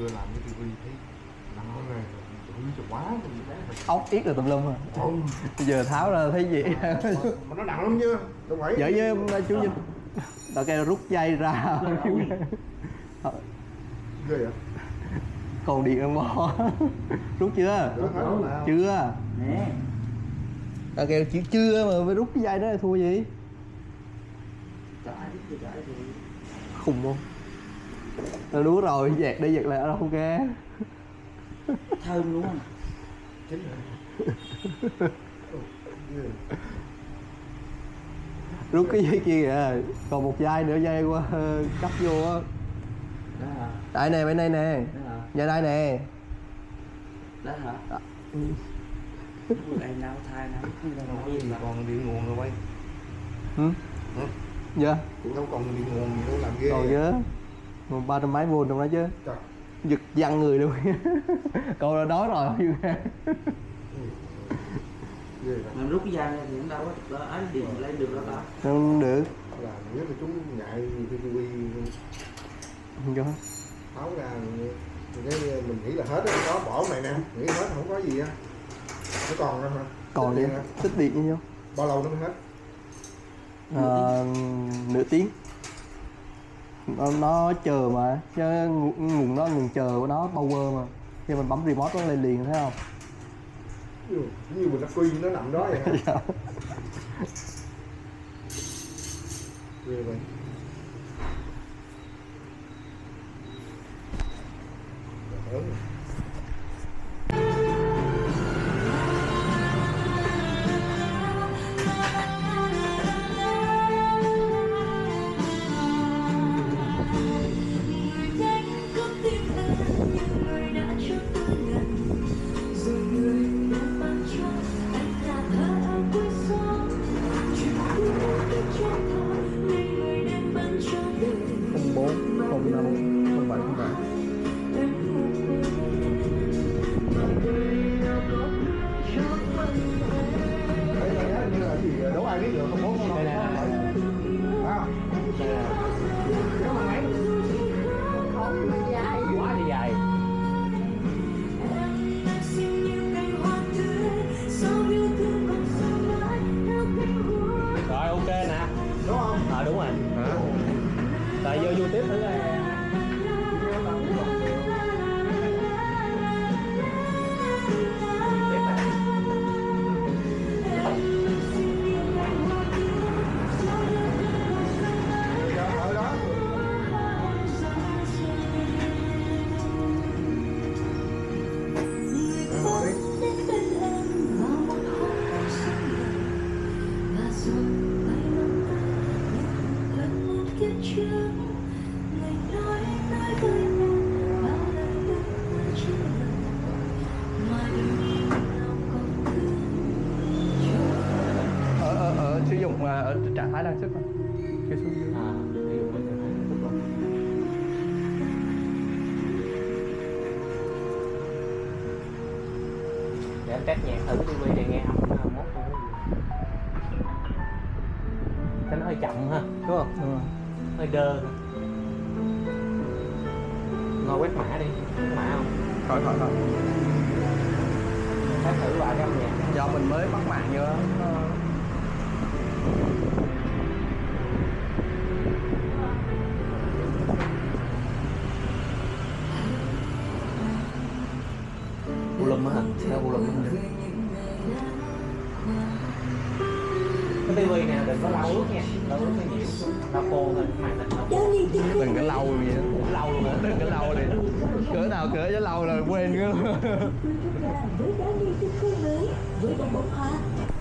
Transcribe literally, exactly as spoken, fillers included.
xưa làm cái tivi thấy nằm ở này chửi cho quá ốc yết là tùm lum rồi. ừ. Bây giờ tháo ra thấy gì mà, mà nó nặng lắm chứ đâu phải vậy với chú Vinh đã kêu rút dây ra ghê vậy còn điện ở mò rút chưa chưa nè đã kêu chưa chưa mà mới rút cái dây đó là thua gì trái thì trái thì khùng không nó đúa rồi dẹt đi dẹt lại ở đâu ok thơm luôn không chính rồi rút cái dây kia kìa còn một dây nữa dây qua cắp vô á đó hả đây nè bên đây nè đó hả dây đây nè đó hả đó. em nào thai nào không đâu có gì còn điện nguồn rồi quay ừ hả dạ cũng đâu còn điện nguồn gì đâu làm ghê còn chứ một ba trăm mấy vôn trong đó chứ trời giật văng người luôn cậu đã đói rồi ghê vậy mình rút cái dây ra thì cũng đâu có đó ánh điện lên được đâu ta không được là nếu mà chúng ngại cái tivi không cho tháo ra cái mình nghĩ là hết á có bỏ này nè nghĩ hết không có gì á nó còn nữa hả còn tích đi điện hả? tích điện như nhau bao lâu nó mới hết à, nửa tiếng nó, nó chờ mà chứ nguồn nó nguồn chờ của nó power mà khi mình bấm remote nó lên liền thấy không ừ, như mình đã quy nó nằm đó vậy hả ghê vậy lớn không bốn không năm không bảy không tám đấy là như là gì đâu ai biết được không bốn không năm không bảy à nếu mà mấy quá thì dài rồi ok nè đúng không ờ à, đúng rồi à. tại vô vô tiếp thử đây ở đó ở ở ở sử dụng ở trạng thái đang sức mà cái xuống dưới à ví dụ mình rút luôn để em test nhạc thử tivi để nghe âm mốt không có gì cái nó hơi chậm ha đúng không đúng rồi. hơi đơ ngồi quét mã đi quét mã không khỏi khỏi khỏi test thử lại cái âm nhạc do mình mới bắt mạng vô đó nó... volume á hả theo volume á cái tivi này đừng có lau ướt nha lau ướt cái nhiều lau khô thôi màn hình lau khô đừng có lâu vậy đó lau luôn hả đừng có lâu đi cỡ nào cỡ cho lâu rồi quên nữa với giá niêm tiếp khối mới với bông bông hoa